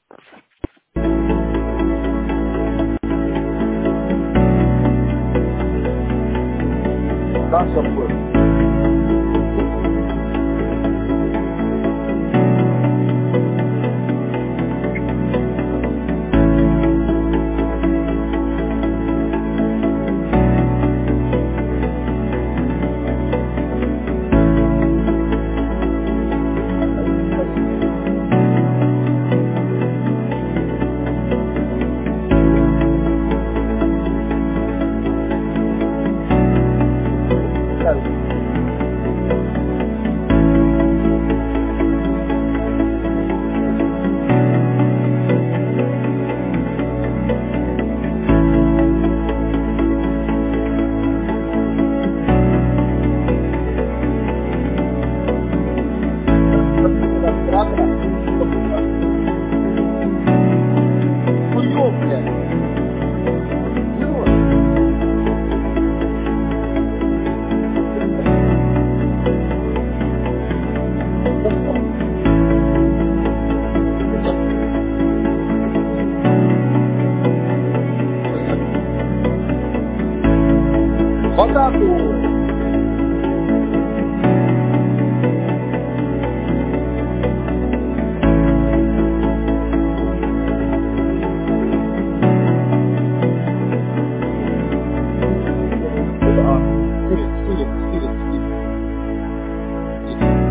Как такое? Оператора? Хуёв, блядь. Берёт. Вот так вот. Стилет.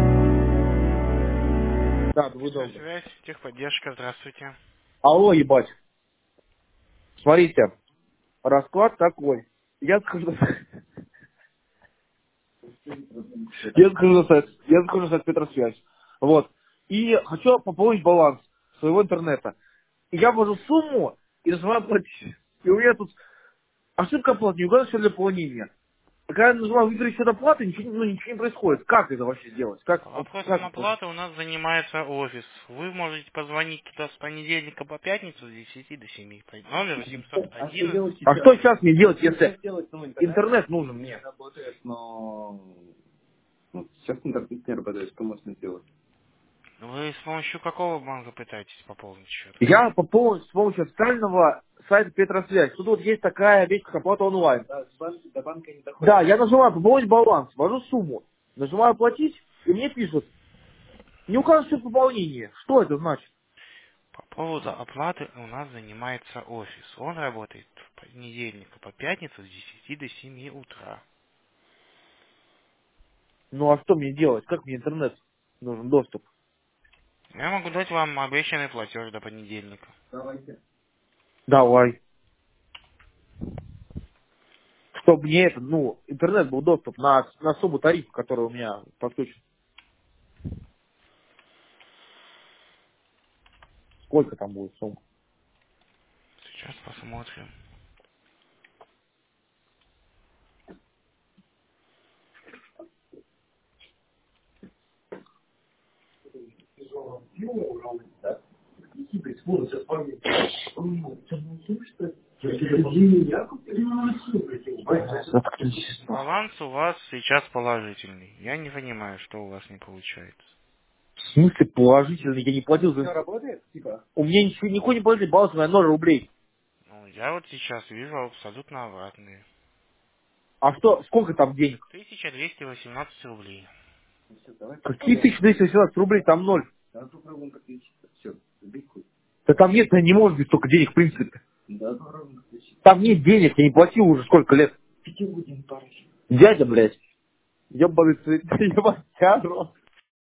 Да, вы долго. Связь, техподдержка, здравствуйте. Алло, ебать. Смотрите, расклад такой. Я захожу, я захожу на сайт Петросвязь. Вот. И хочу пополнить баланс своего интернета. И я ввожу сумму и нажимаю платить. И у меня тут ошибка оплаты, не указано, что для пополнения. Когда я нажимаю выбрать счет оплаты, ничего не происходит. Как это вообще сделать? Как, По вот, вопросам как это? оплаты у нас занимается офис. Вы можете позвонить туда с понедельника по пятницу с 10 до 7. Номер А что 711. делать сейчас? А что сейчас мне делать, если интернет нужен мне? Работает, но сейчас интернет не работает, что можно сделать? Вы с помощью какого банка пытаетесь пополнить счет? Я пополнил с помощью официального сайта Петросвязь. Тут вот есть такая вещь, как оплата онлайн. Да, до банка не доходит. Да, я нажимаю пополнить баланс, ввожу сумму, нажимаю оплатить, и мне пишут, не указан счет пополнения. Что это значит? По поводу оплаты у нас занимается офис. Он работает с понедельника по пятницу с 10 до 7 утра. Ну а что мне делать? Как мне интернет нужен доступ? Я могу дать вам обещанный платеж до понедельника. Давайте. Давай. Чтобы мне это, интернет был доступ на сумму тарифа, который у меня подключен. Сколько там будет сумма? Сейчас посмотрим. Баланс у вас сейчас положительный. Я не понимаю, что у вас не получается. В смысле положительно? Я не платил Все за... работает? Типа? У меня ничего, никакой не положительный баланс, у меня 0 рублей. Ну, я вот сейчас вижу абсолютно обратные. А что, сколько там денег? 1218 рублей. Ну, всё, давай Какие попробуем. 1218 рублей? Там 0. Давай попробуем подключиться. Все, убей хуй. Да там нет, не может быть столько денег в принципе. Да, попробуем подключиться. Там нет денег, я не платил уже сколько лет. Пятигодин парень. Дядя, блядь. Ёбаный цвет, ебать, рот.